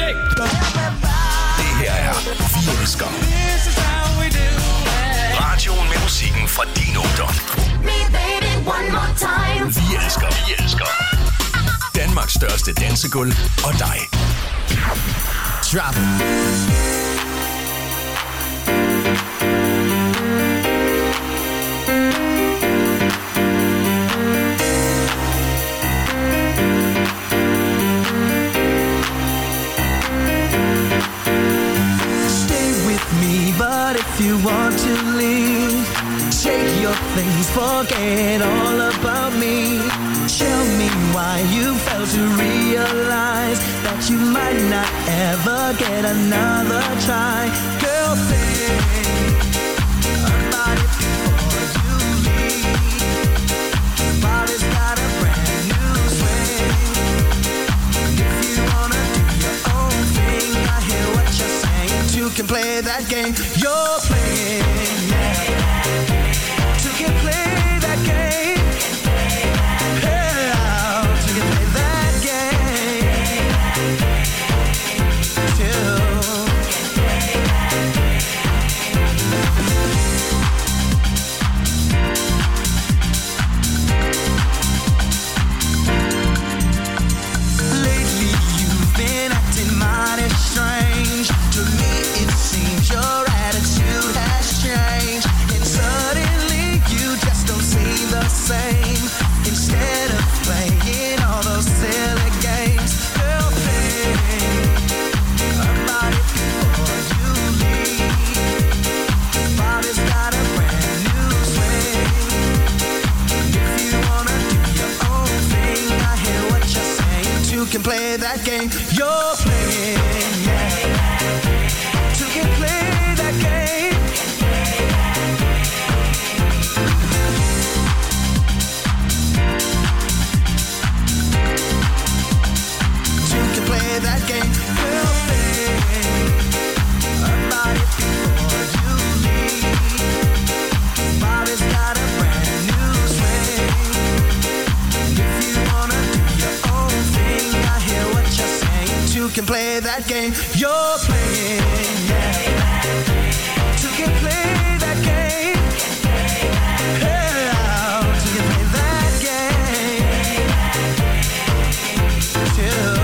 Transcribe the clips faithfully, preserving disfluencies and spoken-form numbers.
Check. Det her er Vi Elsker. Radioen med musikken fra din ungdom. Vi elsker, vi elsker. Danmarks største dansegulv og dig. Drop it. But if you want to leave, take your things, forget all about me. Tell me why you failed to realize that you might not ever get another try. Girl, think about it before you leave. Body's got a brand new swing. If you wanna do your own thing, I hear what you're saying. You can play that game you're playing, yeah. You can play that game. Yeah, you can play that game too. Lately you've been acting mighty strange. To me it seems your attitude has changed, and suddenly you just don't seem the same. Instead of playing all those silly games, girl, think about it before you leave. Body's got a brand new swing. If you wanna do your own thing, I hear what you're saying. You can play that game you're playing, yeah. You can play that game. You can play that game. Girl, think about it before you leave. Body's got a brand new swing. If you wanna do your own thing, I hear what you're saying. You can play that game you're playing, yeah. You can play that game. Yeah, you can play that game too.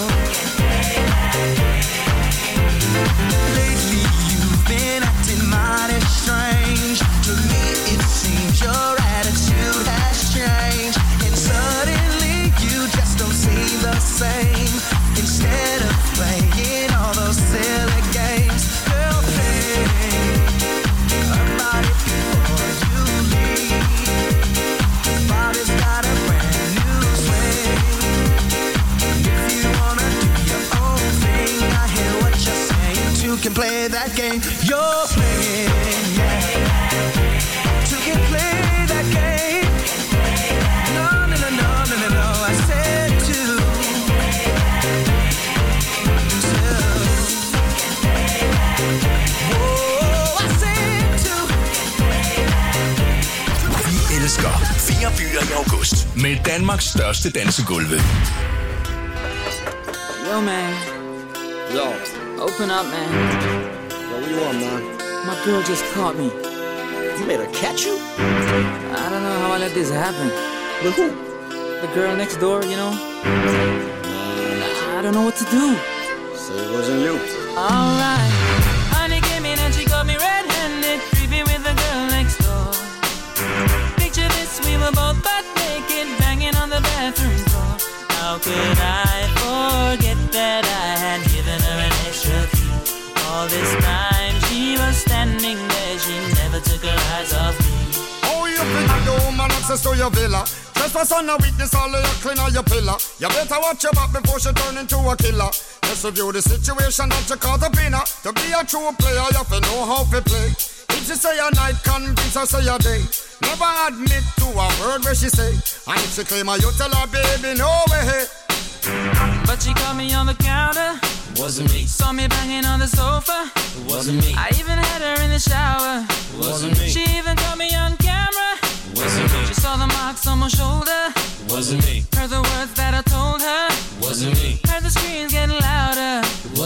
Lately you've been acting mighty strange. To me it seems your attitude has changed, and suddenly you just don't seem the same. Instead of playing all those silly games, girl, think about it before you leave. Body's got a brand new swing. If you wanna do your own thing, I hear what you're saying. You can play that game you're playing, yeah. You can play that game. No, no, no, no, no, no, no. I said to. Vi elsker fire byer i august med Danmarks største dansegulve. Yo, man. Yo. Open up, man. Yo, what you want, man? My girl just caught me. You made her catch you? I don't know how I let this happen. With who? The girl next door, you know? I don't know what to do. So it wasn't you. Alright. Honey came in and she got me red-handed, creepy with the girl next door. Picture this, we were both butt naked, banging on the bathroom floor. How could I forget that I had given her an extra key? All this time she was standing there, she never took her eyes off me. Oh, you think the woman access to your villa? Trespass on a weakness, all of your clean on your pillar. You better watch your back before she turn into a killer. Let's review the situation that you caught up in her. To be a true player, you have to know how to play. If she say a night, convince her say a day. Never admit to a word where she say. And if she claim her, you tell her, baby, no way. But she caught me on the counter. Wasn't me. Saw me banging on the sofa. Wasn't me. I even had her in the shower. Wasn't me. She even caught me on camera. Wasn't me. She saw the marks on my shoulder. Wasn't me. Heard the words that I told her. Wasn't me. Heard the screams getting louder.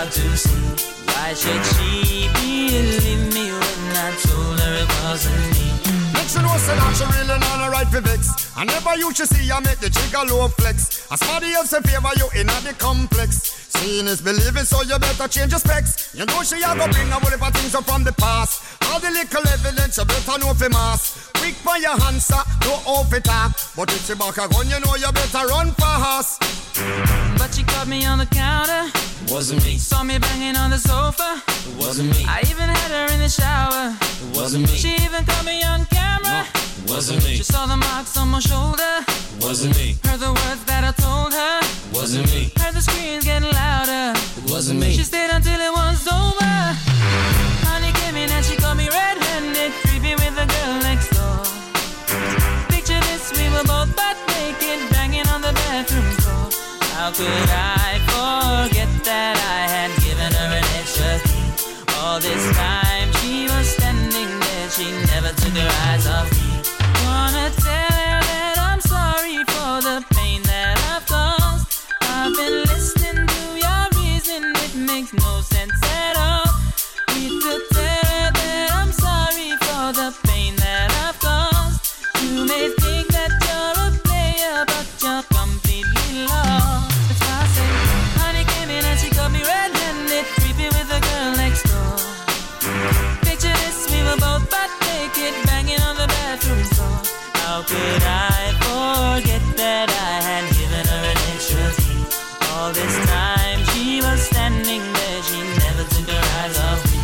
out to sea. Why should she believe me when I told her it wasn't me? Make sure know say that she really not a right for vex. I never you should see I make the trigger low flex. As somebody else in favor you in the complex. Seeing is believing, so you better change your specs. You know she a go bring a whole heap of things up from the past. All the little evidence you better know for mass. Quick by your answer, no off it up. But if she back a gun, you know you better run fast. But she caught me on the counter. It wasn't me. Saw me banging on the sofa. It wasn't me. I even had her in the shower. It wasn't me. She even caught me on camera. It wasn't me. She saw the marks on my shoulder. It wasn't me. Heard the words that I told her. It wasn't me. Heard the screams getting louder. It wasn't me. She stayed until it was over. Honey came in and she caught me red-handed, creepy with the girl next door. Picture this, we were both butt naked, banging on the bathroom floor. How could I forget that I had given her an extra key? All this time she was standing there, she never took her eyes off me. Wanna tell her that I'm sorry for the pain that I've caused. I've been listening to your reason, it makes no sense at all. Need to tell her that I'm sorry for the pain that I've caused. You may think that you're a player, but you're completely lost. That's why I say, honey came in and she caught me red-handed, creepy with the girl next door. Picture this, we were both butt naked, banging on the bathroom floor. How could I forget that I had given her an extra key? All this time she was standing there, she never took her eyes off me.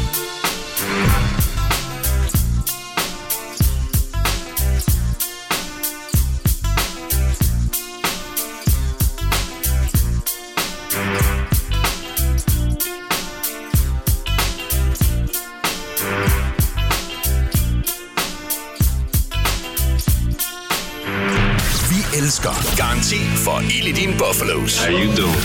Vi elsker Garanti for ild i dine Buffalos. How you doing?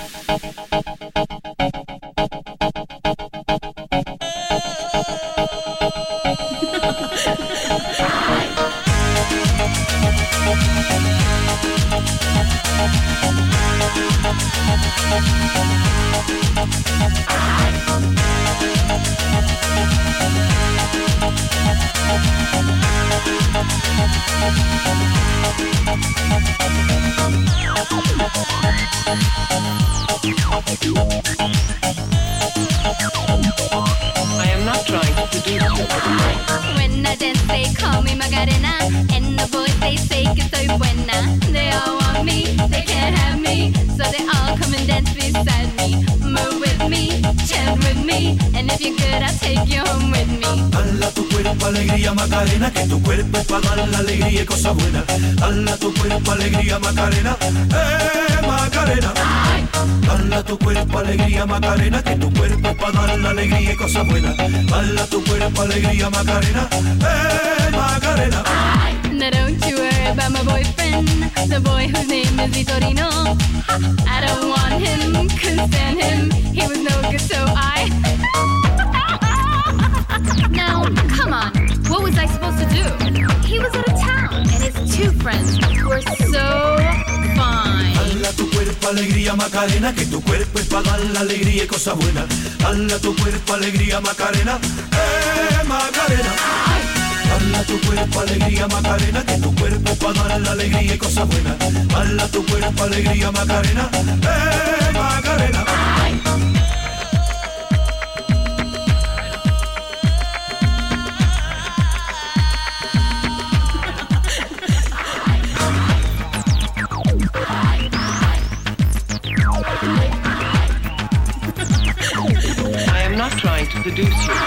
I am not trying to seduce you. When I dance, they call me Macarena, and the boys they say que soy buena. They all want me, they can't have me, so they all come and dance beside me. Move with me, chant with me, and if you're good, I'll take you home with me. Dala tu cuerpo alegría Macarena, que tu cuerpo es para dar la alegría y cosas buenas. Dala tu cuerpo alegría Macarena, eh Macarena. Dala tu cuerpo alegría Macarena, que tu cuerpo es para dar la alegría y cosas buenas. Dala tu cuerpo alegría Macarena, eh Macarena. Now don't you worry about my boyfriend, the boy whose name is Vitorino. I don't want him, couldn't stand him, he was no good, so I... Now, come on, what was I supposed to do? He was out of town, and his two friends were so fine. Dala tu cuerpo alegría Macarena, que tu cuerpo es para dar la alegría y cosas buenas. Dala tu cuerpo alegría Macarena, eh Macarena. Dala tu cuerpo alegría Macarena, que tu cuerpo es para dar la alegría y cosas buenas. Dala tu cuerpo alegría Macarena, eh Macarena. I am not trying to seduce you.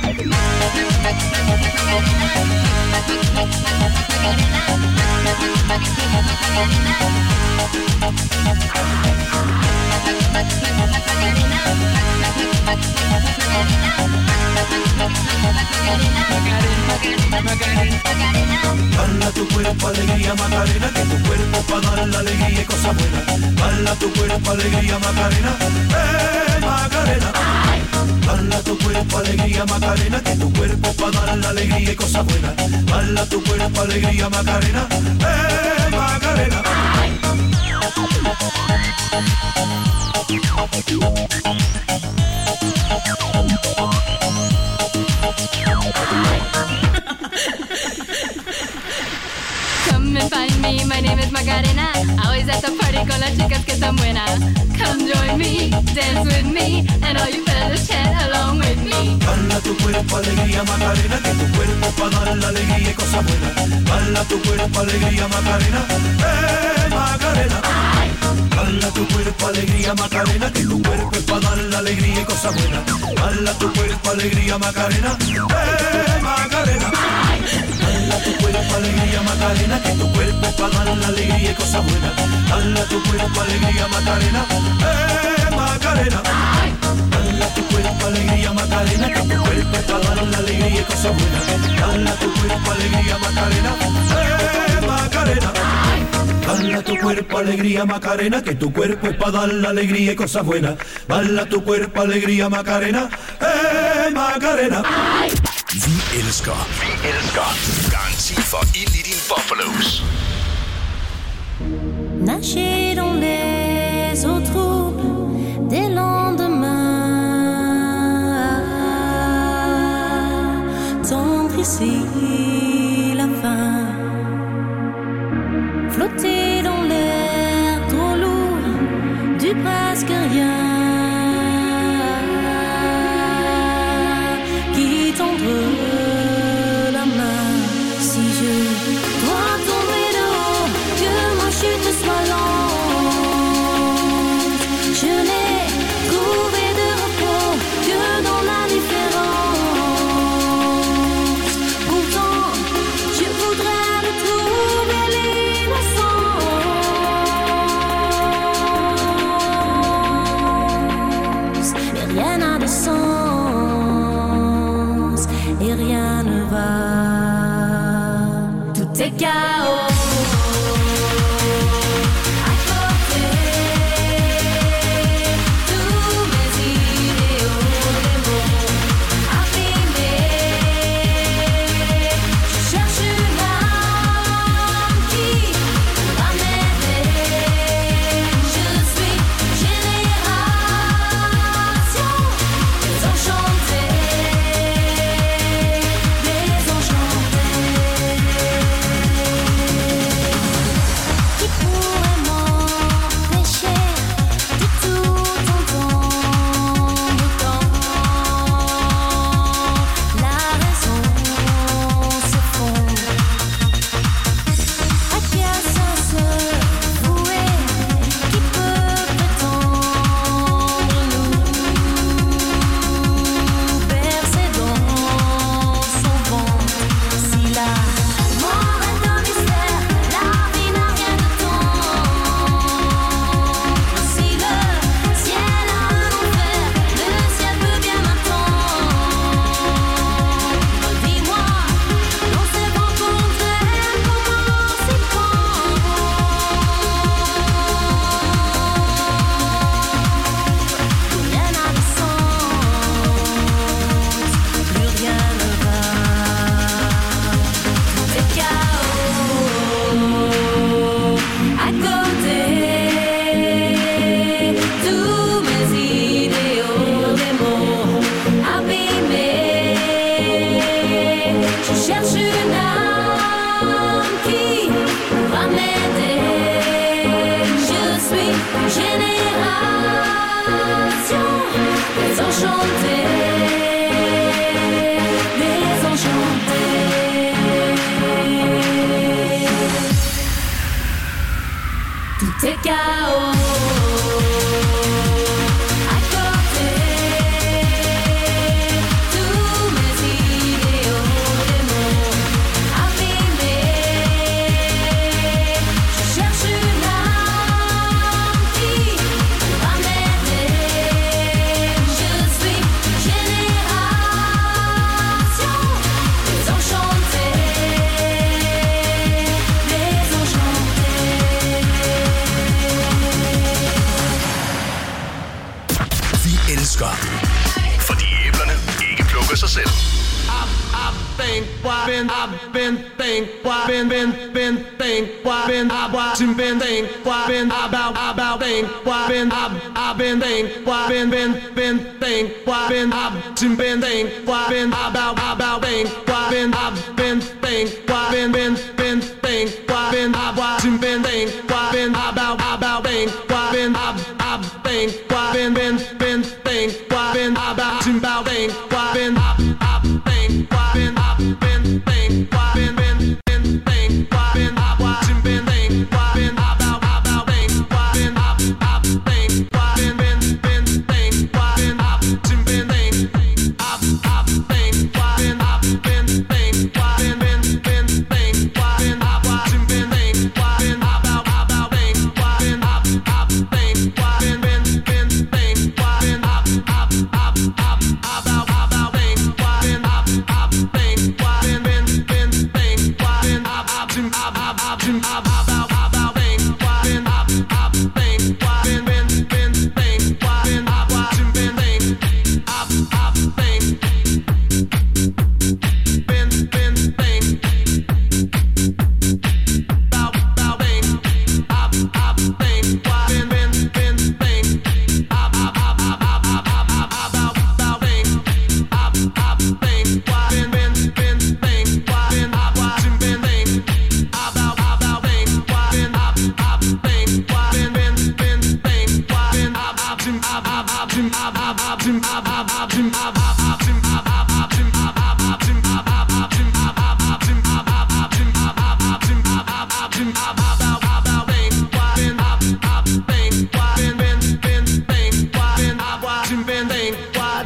Dala tu cuerpo alegría Macarena, que tu cuerpo es para dar la alegría y cosas buenas. Dala tu cuerpo alegría Macarena, eh Macarena. Dala tu cuerpo alegría Macarena, que tu cuerpo es para dar la alegría y cosas buenas. Dala tu cuerpo alegría Macarena, eh Macarena. find me, my name is Macarena. Always at the party con las chicas que están buenas. Come join me, dance with me, and all you fellas chat along with me. Bala tu cuerpo, alegría, Macarena, que tu cuerpo pa' dar la alegría y cosas buenas. Bala tu cuerpo, alegría, Macarena, eh, Macarena. Bala tu cuerpo, alegría, Macarena, que tu cuerpo es pa' dar la alegría y cosas buenas. Bala tu cuerpo, alegría, Macarena, eh, Macarena. Bala tu cuerpo, alegría, Macarena, que tu cuerpo es pa' dar la alegría y cosas buenas. Bala tu cuerpo, alegría, Macarena, eh, Macarena. Bala tu cuerpo, alegría, Macarena, que tu cuerpo es pa' dar la alegría y cosas buenas. Bala tu cuerpo, alegría, Macarena, eh, Macarena. Bala tu cuerpo, alegría, Macarena, que tu cuerpo es pa' dar la alegría y cosas buenas. Bala tu cuerpo, alegría, Macarena, eh, Macarena. Vi elsker, vi elsker. Garanti for ild i din Buffalos. Nager dans les eaux troubles des lendemains, tendre ici la fin, flotter dans l'air trop lourd du presque rien, qui tendre la main. Si je dois tomber de haut, que ma chute soit lente, je n'ai trouvé de repos que dans la différence. Pourtant, je voudrais retrouver l'innocence. Mais rien n'a de sens et rien ne va. Tout est chaos. Fordi æblerne ikke plukker sig selv. Think why been I've been think why been been been think why been I been been think why been about about think why been I've I've been think why been been been think why been I've been think why been about about think why been I've been think why been been been think why been I've qua bên bên bên bên qua bên a ba chim bao bên qua bên a a bên qua bên a bên bên qua bên bên bên bên qua bên a qua chim bên bên qua bên a bao a bao bên qua bên a a bên qua bên bên bên bên qua bên a chim bên bên a a bên qua bên a bên bên qua bên bên bên bên qua bên a qua chim bên bên qua bên a bao a bao bên qua bên a a bên qua bên bên bên bên qua bên a a a a a bao a bao bên qua bên a a bên qua bên bên bên bên qua bên a a chim a a a chim a a bao a bao bên qua bên a a bên qua bên bên bên bên qua bên a qua chim bên bên a a bên bên bên bên bao bao bên a a bên qua bên bên bên bên a a a a a a a a bao bao bên a a bên qua bên bên bên bên qua bên a qua chim bên bên a bao a bao bên qua bên a a bên qua bên bên bên bên qua bên a a chim a a a chim a a a chim a a a chim a a a chim a a a chim a a a chim a a a chim a a a chim a a a chim a a a chim a a a chim a a bao a bao bên qua bên a a bên qua bên bên bên bên qua bên a qua chim bên bên qua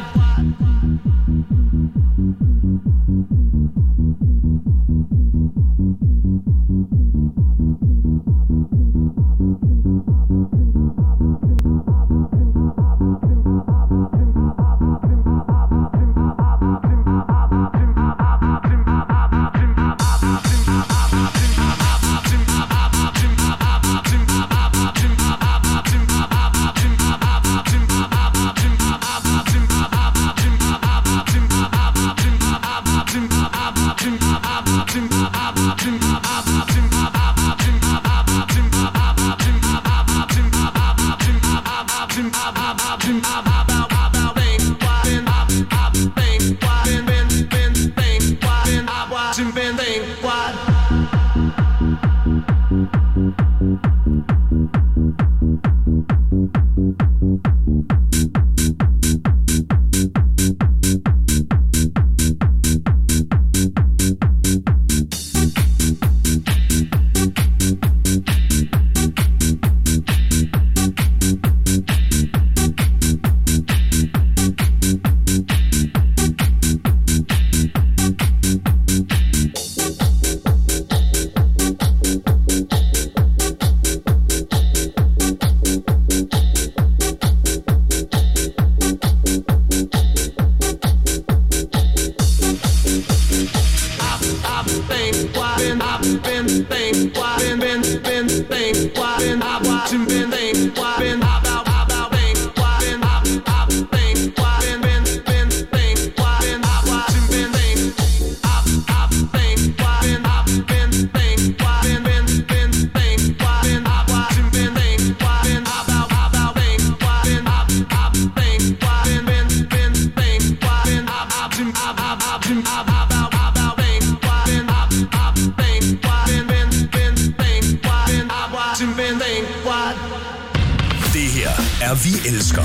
Vi elsker.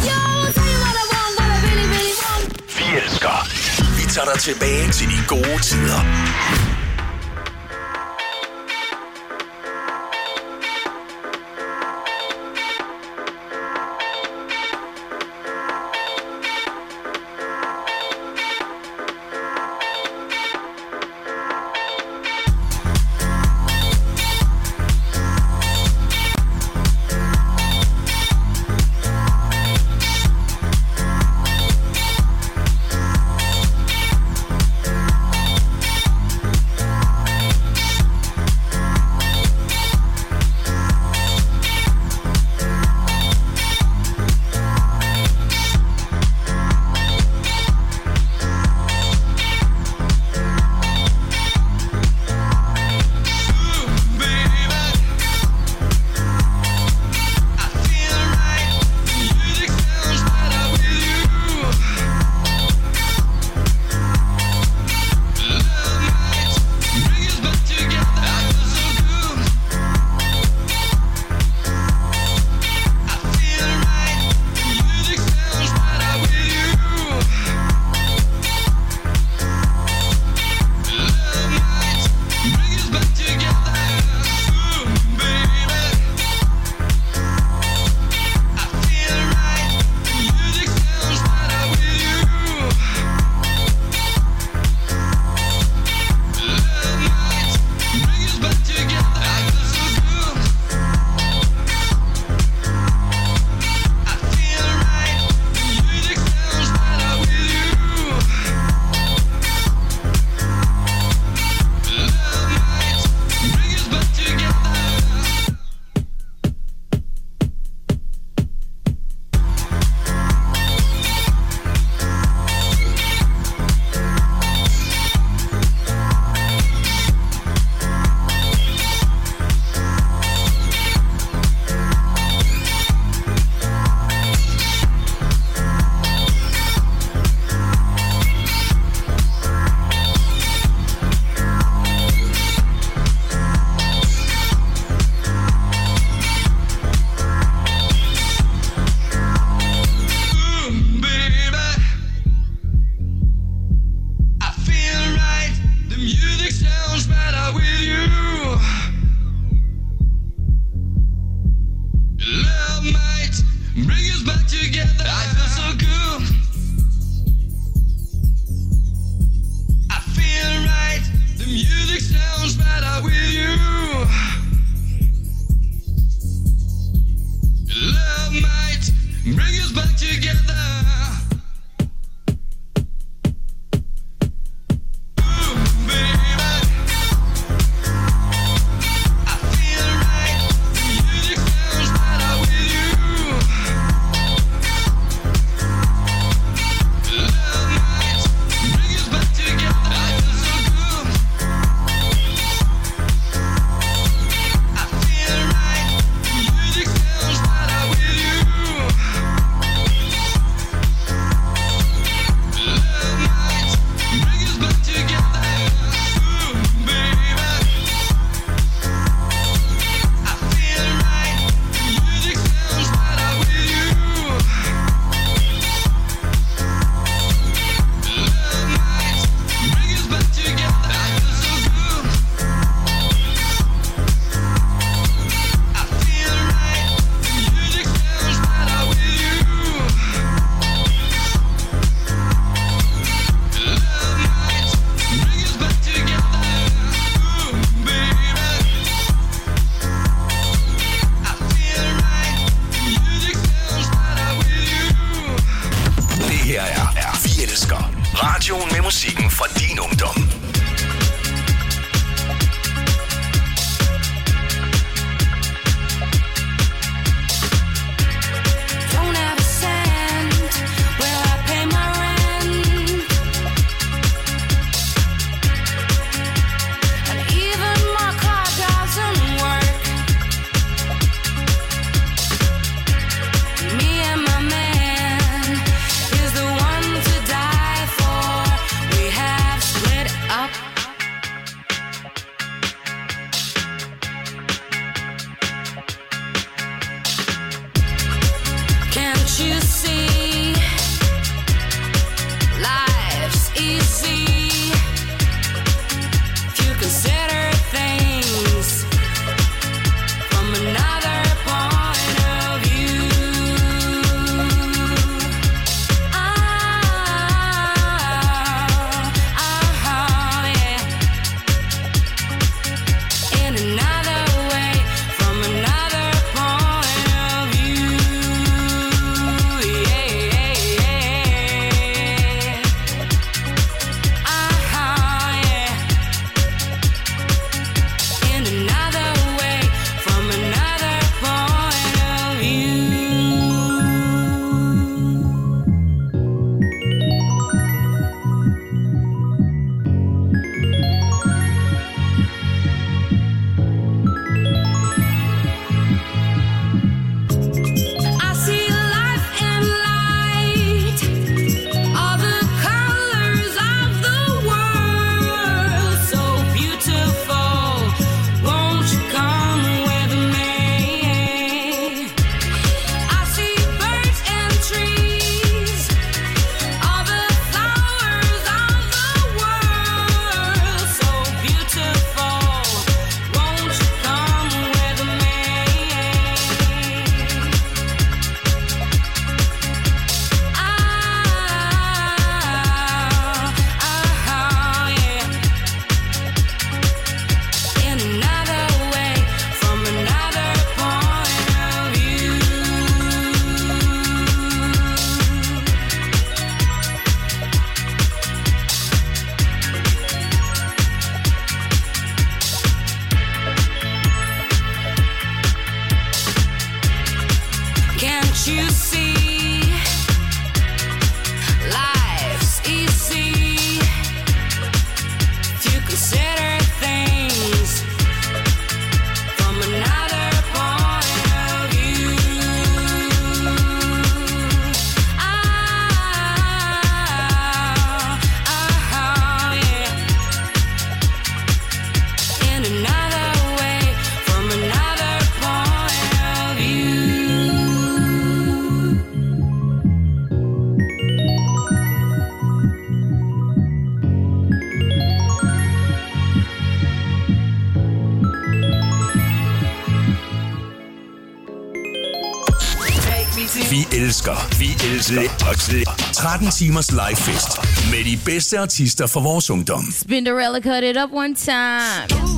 Vi elsker. Vi tager dig tilbage til de gode tider. elsker. Radioen med musikken fra din ungdom. Vi elsker, vi elsker tretten timers live fest med de bedste artister fra vores ungdom. Spinderella cut it up one time.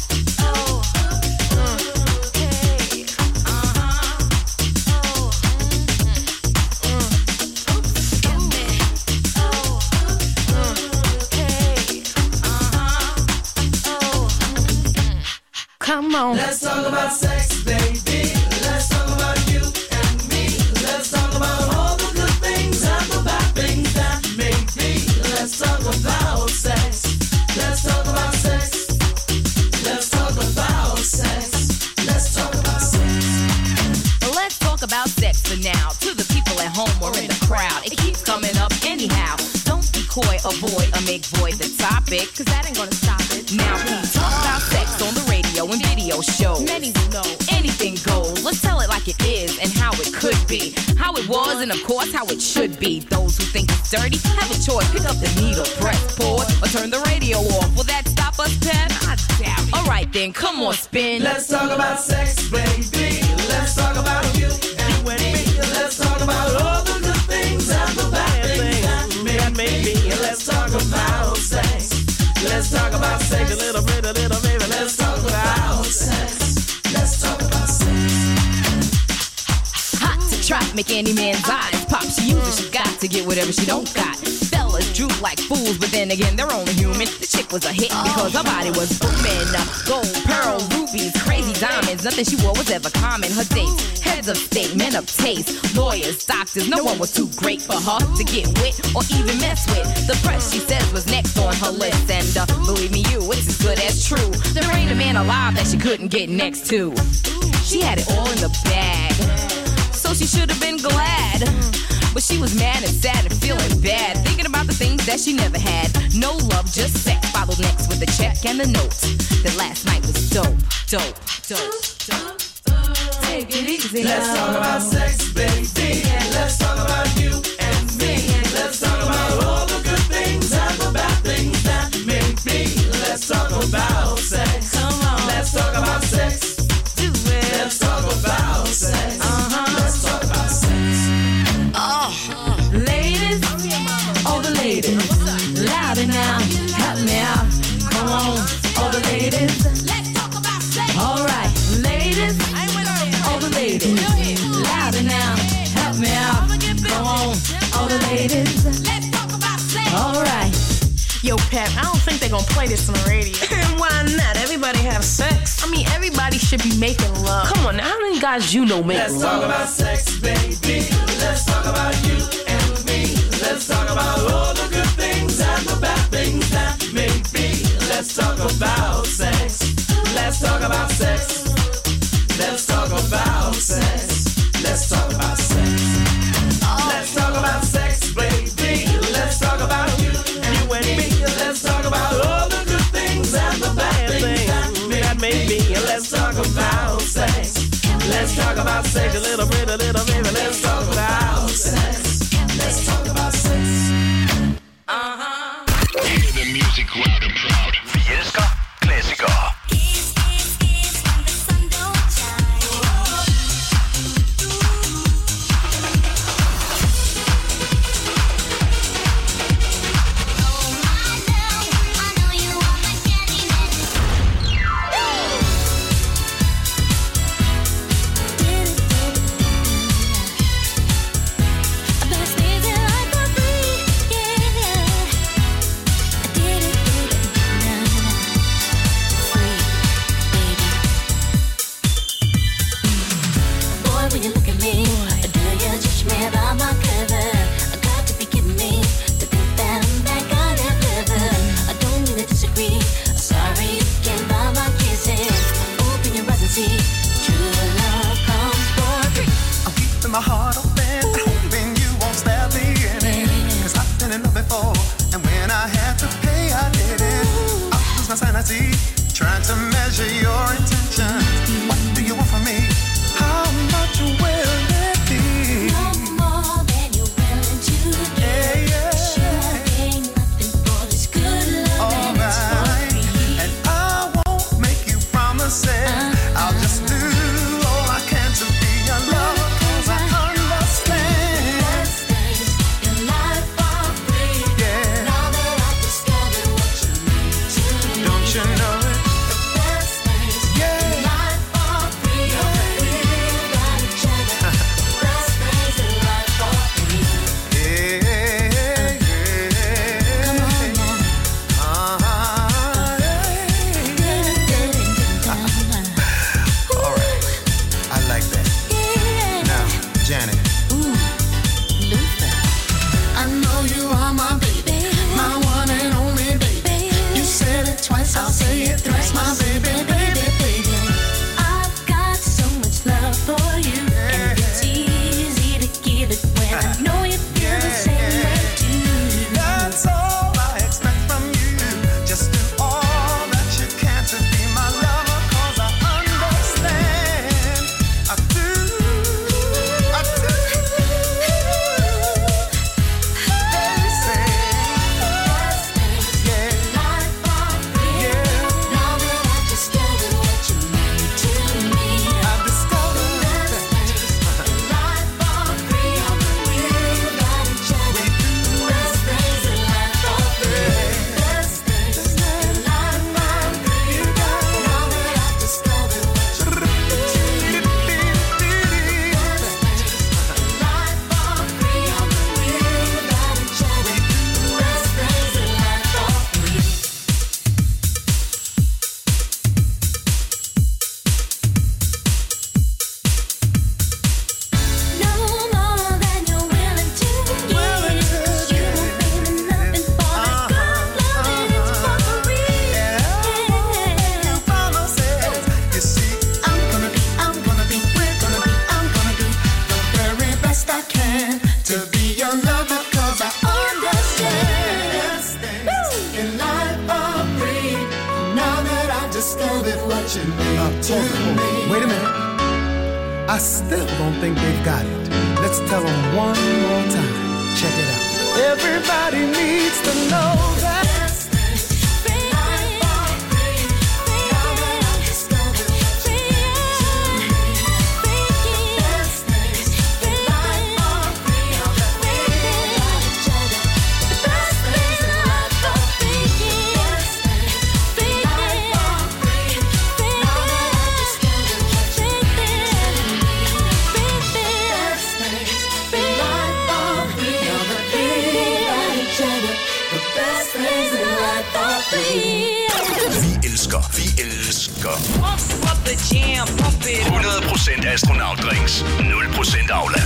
Come on. Let's talk about sex, baby. Let's talk about you and me. Let's talk about all the good things and the bad things that may be. Let's talk about sex. Let's talk about sex. Let's talk about sex. Let's talk about sex. Let's talk about sex for now. To the people at home or in the crowd, it keeps coming up anyhow. Don't be coy, avoid, or make void the topic, cause that ain't gonna stop it. Now we talk about sex on the radio and video shows. Many will know anything goes. Let's tell it like it is and how it could be, how it was and of course how it should be. Those who think it's dirty have a choice. Pick up the needle, press pause, or turn the radio off. Will that stop us, Pep? I doubt it. Alright then, come on, spin. Let's talk about sex, baby. Let's talk about you and me. Let's talk about all the good things and the bad things that may be. Let's talk about sex. Let's talk about sex a little bit, a little baby. Let's talk about sex. Let's talk about sex. Hot to trap, make any man's eyes pop. She uses, she got to get whatever she don't got. Fell droop like fools, but then again, they're only human. The chick was a hit because her body was booming. Gold, pearl, rubies, crazy diamonds. Nothing she wore was ever common. Her dates, heads of state, men of taste, lawyers, doctors. No one was too great for her to get with or even mess with. The press, she says, was next on her list. And uh, believe me, you, it's as good as true. There ain't a man alive that she couldn't get next to. She had it all in the bag, so she should have been glad. But she was mad and sad and feeling bad, thinking about the things that she never had. No love, just sex. Followed next with the check and the note that last night was dope, dope, dope, dope. Take it easy. Let's talk about sex, baby. Let's talk about you and me. Let's talk about all the good things and the bad things that may be. Let's talk about sex. Come on. Let's talk about sex. Do it. Let's talk about sex. Uh-huh. Let's talk about sex. Oh, ladies, all the ladies, louder now, help me out. Come on, all the ladies. Let's talk about sex. All right, ladies, all the ladies, louder now, help me out. Come on, all the ladies. Let's talk about sex. All right. Yo, Pep, I don't think they're gonna play this on the radio. Why not? Everybody have sex. I mean, everybody should be making love. Come on, now, how many guys you know make Let's love? Let's talk about sex, baby. Let's talk about you and me. Let's talk about all the good things and the bad things that may be. Let's talk about sex. Let's talk about sex. Let's talk about sex. Let's talk about sex. Let's talk about sex, baby. Let's talk about you and you and me. Let's talk about all the good things and the bad things that may be. Let's talk about sex. Let's talk about sex a little bit, a little bit. Let's talk about sex. Let's talk about sex. Uh-huh. Hear the music loud and proud. Vi elsker klassikere. My heart open, hoping you won't stab me in it. Cause I've been in love before, and when I had to pay, I did it. I lose my sanity, trying to measure your intentions. What do you want from me? How much will it be? No more than you're willing to do. Yeah, yeah. Sure ain't nothing for this good love. All right, and I won't make you promises. Uh, I'll just do all I can to be your lover. Yeah. I still don't think they've got it. Let's tell them one more time. Check it out. Everybody needs to know that. Vi elsker, vi elsker hundrede procent astronautdrinks, nul procent Aula.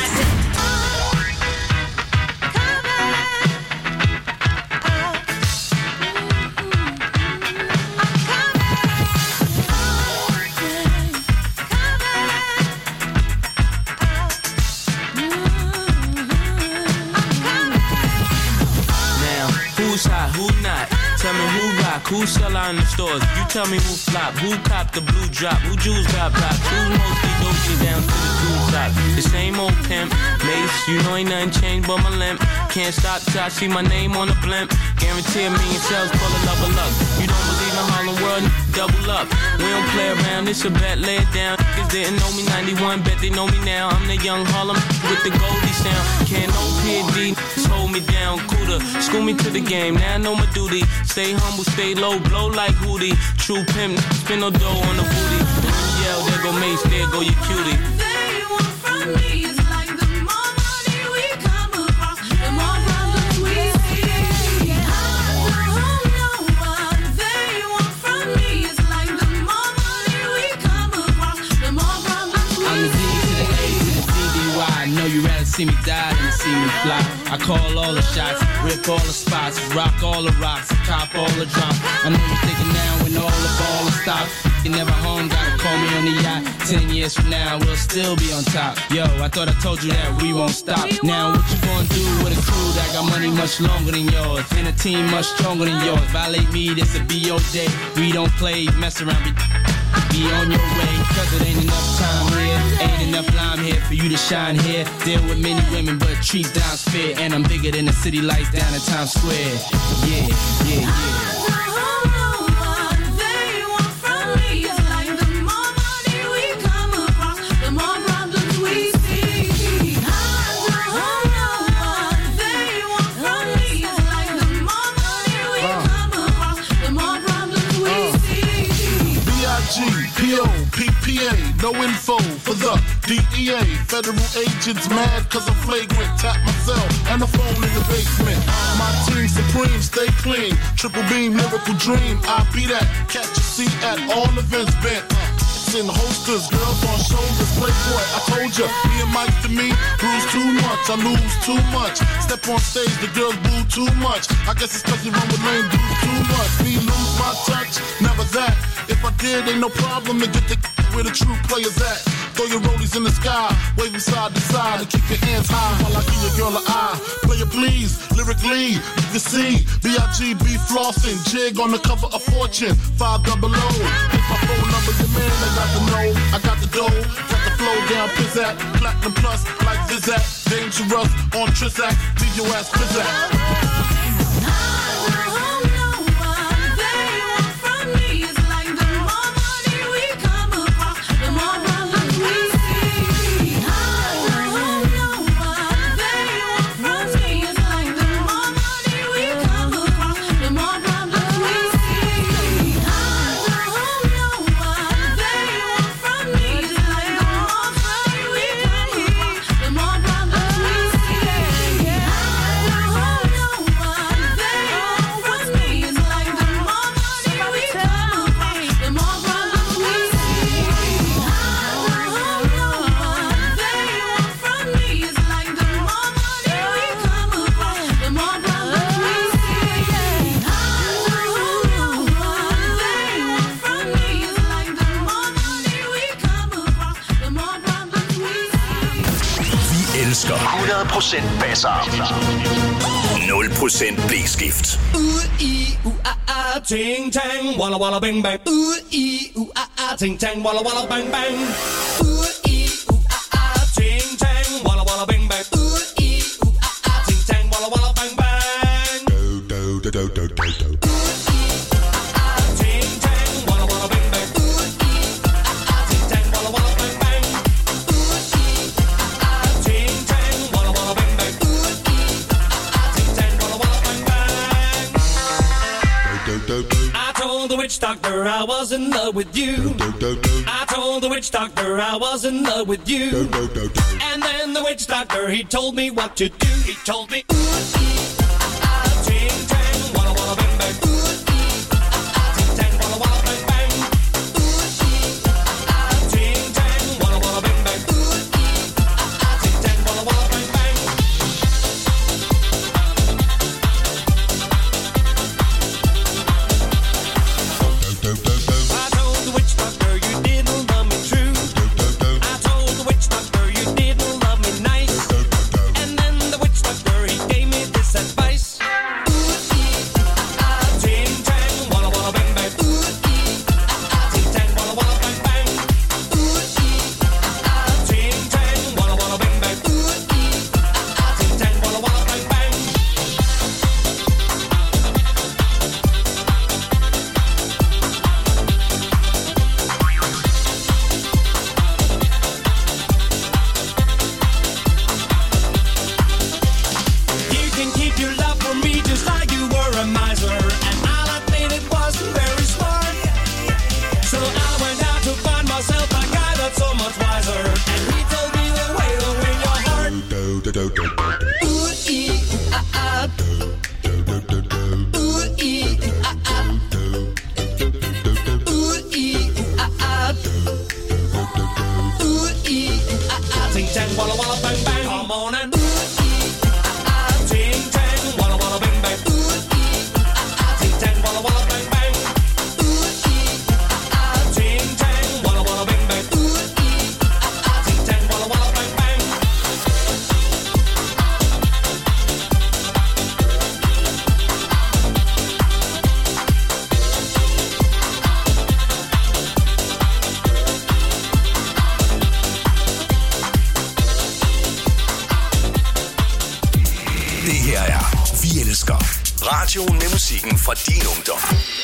Tell me who rock, who sell out in the stores. You tell me who flop, who cop the blue drop, who jewels got blocks, who mostly doji down to the jewel top. The same old pimp, Mace, you know ain't nothing changed but my limp. Can't stop till I see my name on the blimp. Guarantee a million sales full of love of luck. You don't believe in Harlem World, double up. We don't play around, it's a bet, lay it down. Niggas didn't know me ninety-one, bet they know me now. I'm the young Harlem with the Goldie sound. Can't no P D, just hold me down. Cooler, school me to the game, now I know my duty. Stay humble, stay low, blow like Hootie. True pimp, spin no dough on the booty. Yell, there go Mace, there go your cutie. They want from me is like the more money we come across, the more problems we see. I don't know what they want from me is like the more money we come across, the more problems we see. I'm the D to the A to the D D Y. I know you rather see me die than see me fly. I call all the shots, rip all the spots, rock all the rocks, cop all the drops. I know you're thinking now when all the ball is stopped. You never home, gotta call me on the yacht. Ten years from now, we'll still be on top. Yo, I thought I told you that we won't stop. Now what you gonna do with a crew that got money much longer than yours, and a team much stronger than yours? Violate me, this'll be your day. We don't play, mess around, be, be on your way. Cause it ain't enough time here, ain't enough lime here for you to shine here. Deal with many women, but treat down's fair. And I'm bigger than the city lights down in Times Square. Yeah, yeah, yeah. P O, P P A, no info for the D E A. Federal agents mad cause I'm flagrant. Tap myself and the phone in the basement. My team supreme, stay clean. Triple beam, lyrical dream. I be that. Catch a seat at all events bent. It's in holsters, girls on shoulders. Playboy, I told ya, me and Mike to me, bruise too much, I lose too much. Step on stage, the girls boo too much. I guess it's cause you run with lame dudes too much. Me lose my touch, never that. If I did, ain't no problem to get the where the true players at. Throw your rollies in the sky, waving side to side, and keep your hands high while I give your girl an eye. Play it please, lyrically, you can see B I G B flossing, jig on the cover of Fortune, five double O. Hit my phone number, your man, I got the know, I got the dough, got the flow down, pizzazz, platinum plus, like Zizak, dangerous on Trizak, leave your ass pizzazz. hundrede procent basser. nul procent blæskift. Uh, i, uh, ah, ah, ting, tang, walla, walla, bang, bang. Uh, i, uh, ah, ah, ting, tang, walla, walla, bang, bang. Uh, i, witch doctor I was in love with you. I told the witch doctor I was in love with you. And then the witch doctor, he told me what to do. He told me, ooh, ee, ah, ah, ting, tang, walla, walla, bang, bang. Ooh, ee, ah, ah, ting, tang, walla, walla, bang, bang. Ooh, ee, ah, ah, ting, tang, walla, walla, bang, bang. Ooh, ee, ah, ah, ting, tang, walla, walla, bang, bang. I told the witch doctor you didn't love me true. I told the witch doctor you didn't love me nice. And then the witch doctor, he gave me this advice. Ooh, ee, ah, ah, ting, tang, walla, walla, bang, bang. Ooh, ee, ah, ah, ting, tang, walla, walla, bang, bang. Ooh, ee, ah, ah, ting, tang, walla, walla, bang, bang. Ooh, ee, ah, ah, ting, tang, walla, walla, bang, bang. You can keep your love for me just like you were a miser. And I'll admit it wasn't very smart. So I went out to find myself a guy that's so much wiser. And he told me the way to win your heart. Ooh, ee, ah, ah. Ooh, ee, ah, ah. Ooh, ee, ah, ah. Ooh, ee, ah, ah. Ting, tang, walla, walla, bang, bang. Come on and ooh, ee, ah, ah. Ting, tang, walla, walla, bang, bang. Ooh, ee, ah, ah. Ting, tang, walla, walla, bang, bang. Ooh, ee, ah, ah. Ting, tang, walla, walla, bang, bang. Ooh, ee, ah, ah. Ting, tang, walla, walla, bang, bang. Det her er Vi Elsker. Radioen med musikken fra din ungdom.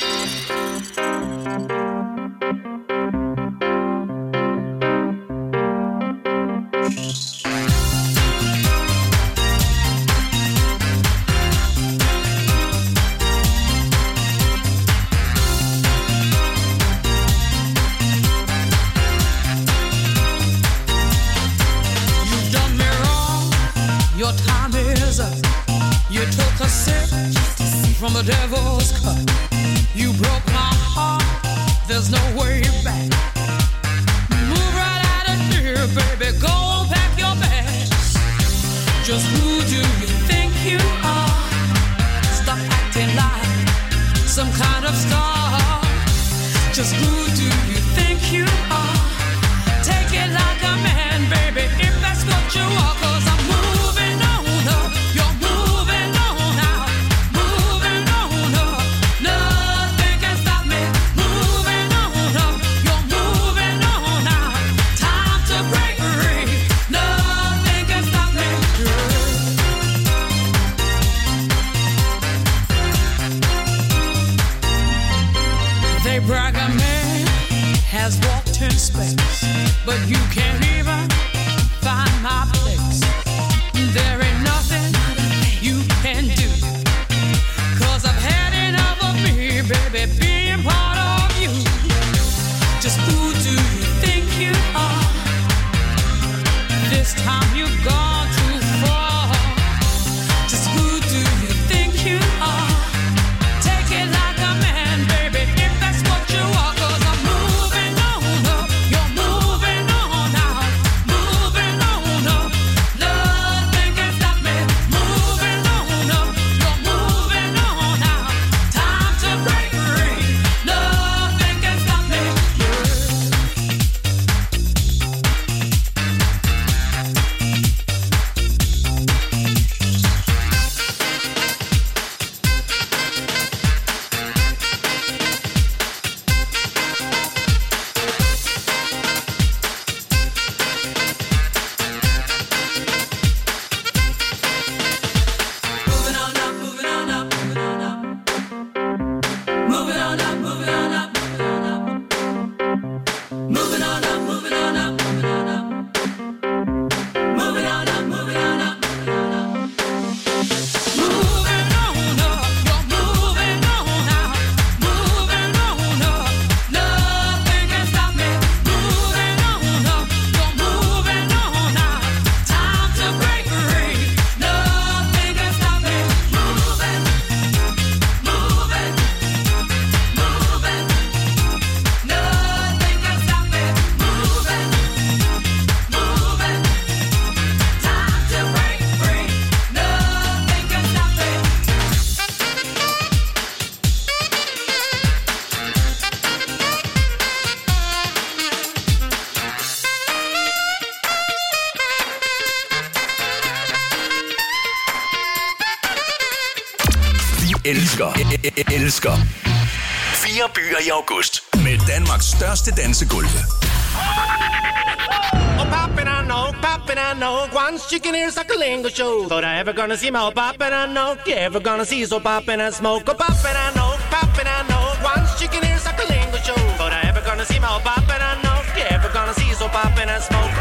You've done me wrong. Your time is up. You took a sip from the devil's cup. You broke my heart. There's no way back. Move right out of here, baby. Go pack your bags. Just who do you think you are? Stop acting like some kind of star. Just who do you think you are? Take it like a man, baby, if that's what you are. 'Cause I'm moving on up. You're moving on out. Moving on up. Nothing can stop me. Moving on up. You're moving on out. Time to break free. Nothing can stop me. They brag a man has walked in space, but you can't even find my place. elsker, elsker. Fire byer i august med Danmarks største dansegulve. Oh, poppin', I know, poppin', I know. One chicken ears like a lingo show. Thought I ever gonna see my oh, poppin', I know. You ever gonna see so poppin' and smoke? Oh, poppin', I know, poppin', I know. One chicken ears like a lingo show. Thought I ever gonna see my oh, poppin', I know. You ever gonna see so poppin' and smoke?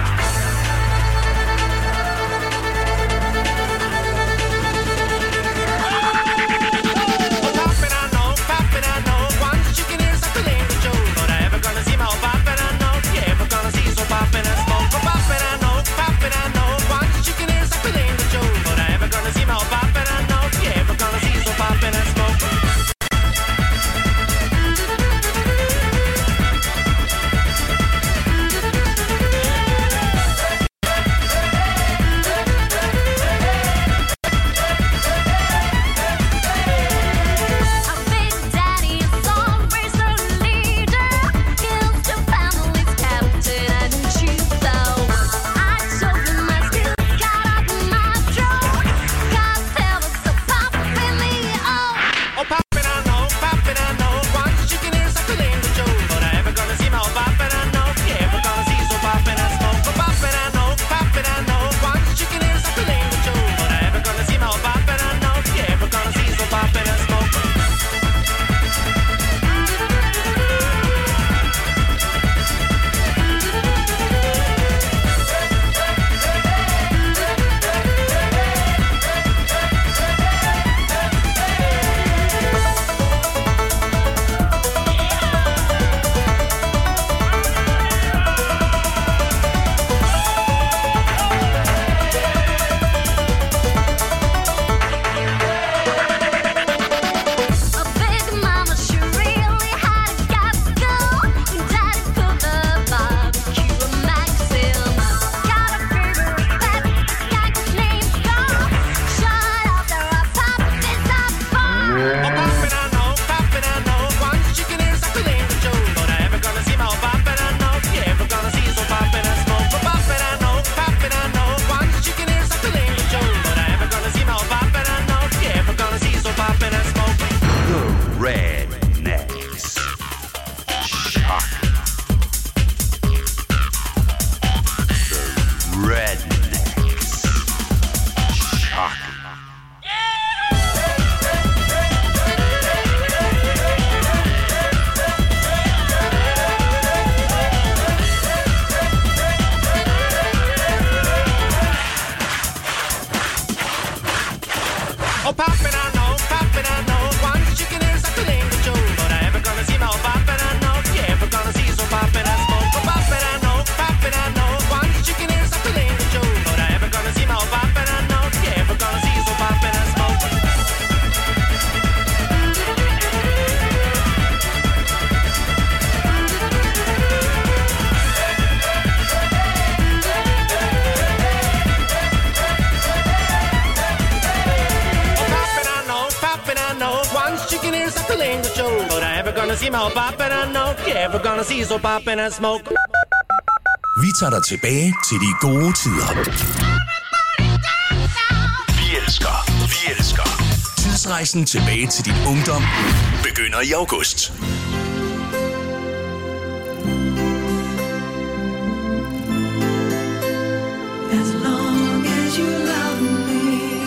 Vi tager dig tilbage til de gode tider. Vi elsker, vi elsker. Tidsrejsen tilbage til din ungdom begynder i august. As long as you love me.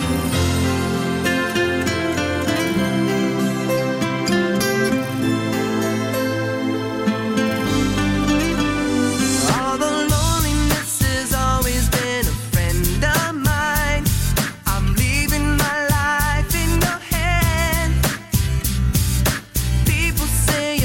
All the loneliness has always been a friend of mine. I'm leaving my life in your hands. People say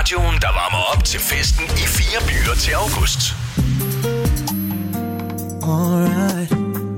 Radioen, der varmer op til festen i fire byer til august. Alright.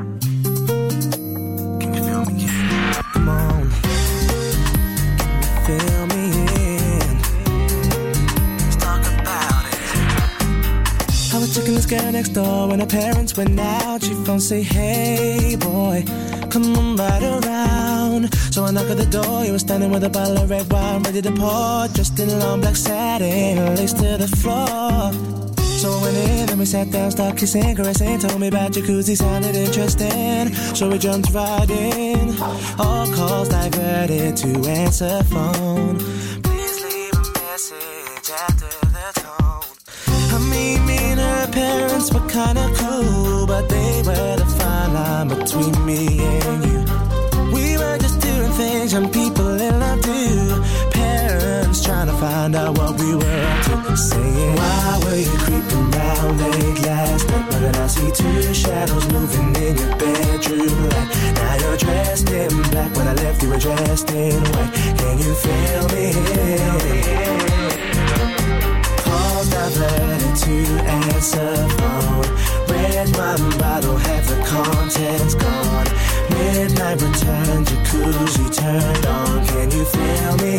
Can you feel me? Yeah. Come on. Can you feel me? In? Let's talk about it. I was checking this girl next door when her parents went out. She phone say, hey boy, come on right around. So I knock at the door, you were standing with a bottle of red wine ready to pour, dressed in long black satin, laced to the floor. So I went in and we sat down, started kissing, caressing, told me about jacuzzi, sounded interesting. So we jumped right in, all calls diverted to answer phone. Please leave a message after the tone. I mean, me and her parents were kinda cool, but they were the fine line between me and you. We were just doing things young people in love do. Parents trying to find out what we were up to. Saying, why were you creeping round late last night? But then I see two shadows moving in your bedroom light. Now you're dressed in black. When I left you were dressed in white. Can you feel me? Calls diverted to answer phone. Red wine bottle, half the contents gone. Midnight return, jacuzzi turned on. Can you feel me?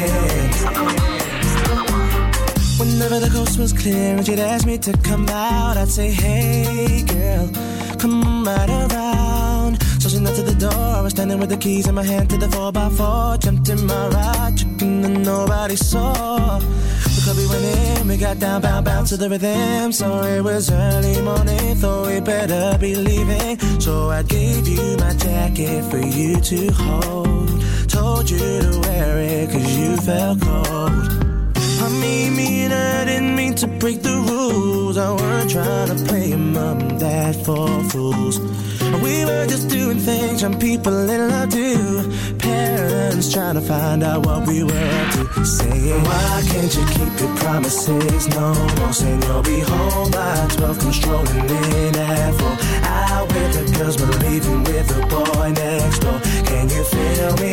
Whenever the coast was clear and she'd ask me to come out, I'd say, hey girl, come right around. So she knocked to the door, I was standing with the keys in my hand to the four by four. Jumped in my ride, chicken and nobody saw. The club we went in, we got down, bound, bound to the rhythm. So it was early morning, thought we better be leaving. So I gave you my jacket for you to hold. Told you to wear it cause you felt cold. I mean, me and I didn't mean to break the rules. I weren't trying to play mom and dad for fools. We were just doing things young people in love do. Parents trying to find out what we were up to. Saying, why can't you keep your promises? No more saying you'll be home by twelve, controlling in at four. Out with the girls, but leaving with the boy next door. Can you feel me?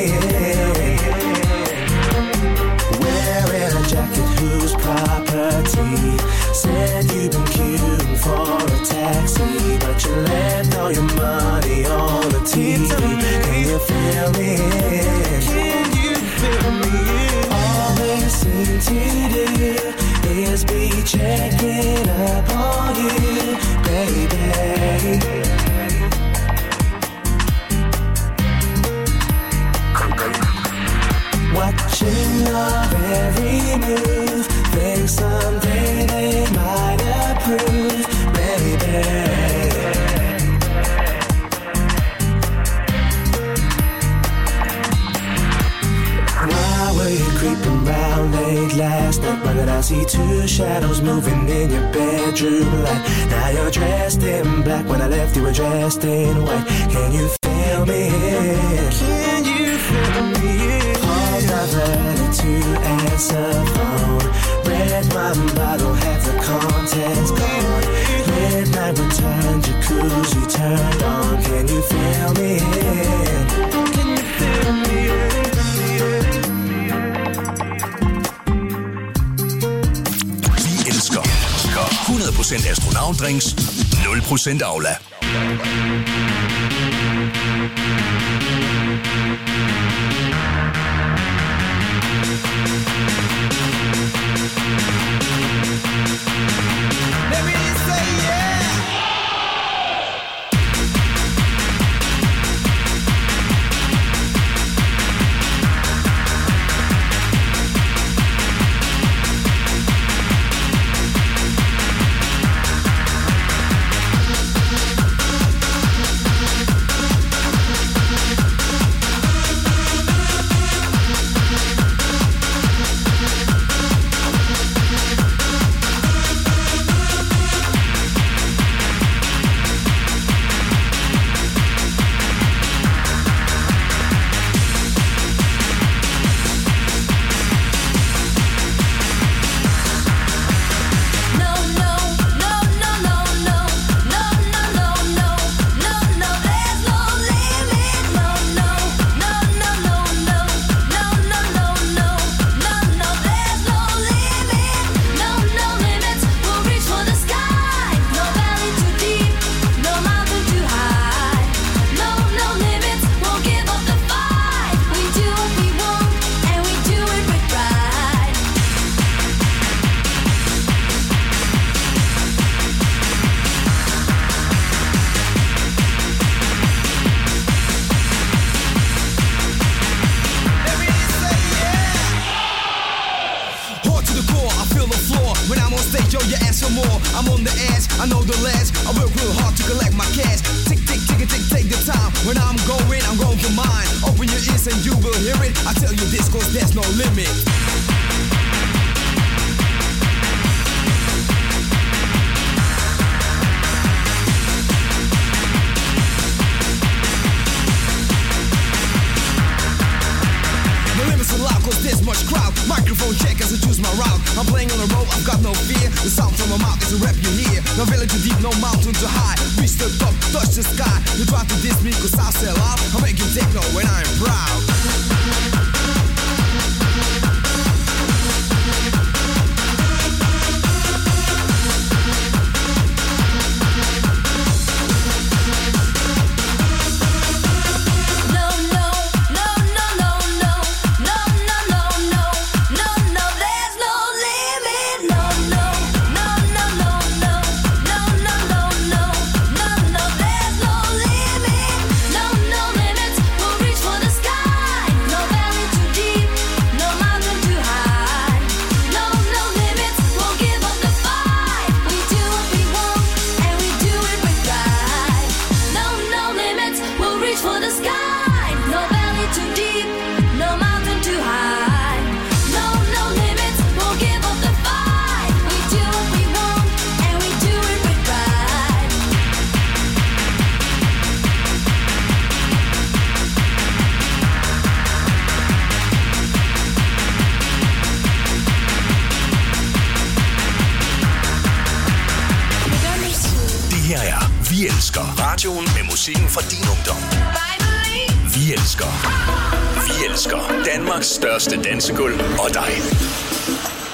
Wearing a jacket whose property. Said you've been queuing for a taxi, but you left all your money on the T V. Can you feel me? Can you feel me? All they seem to do is be checking up on you, baby. Watching your every move, think someday they might approve, baby. Why were you creeping round late last night? Why did I see two shadows moving in your bedroom light? Now you're dressed in black. When I left you were dressed in white. Can you feel me? Can you feel me? Diverted to answer phone. Red wine bottle, half the contents gone. Midnight return, jacuzzi turned on. Can you feel me? Can you feel me? Vi elsker hundrede procent astronautdrinks, nul procent Aula. some more. I'm on the edge, I know the ledge. I work real hard to collect my cash. Tick, tick, tick, tick, take the time. When I'm going, I'm going for mine. Open your ears and you will hear it. I tell you this cause there's no limit. Cause there's much crowd. Microphone check as I choose my route. I'm playing on the road, I've got no fear. The sound from my mouth is a rap you hear. No valley too deep, no mountain too high. Reach the top, touch the sky. You try to diss me cause I sell out. I'm making techno when I'm proud. Vi elsker radioen med musikken fra din ungdom. Vi elsker. Vi elsker Danmarks største dansegulv og dig.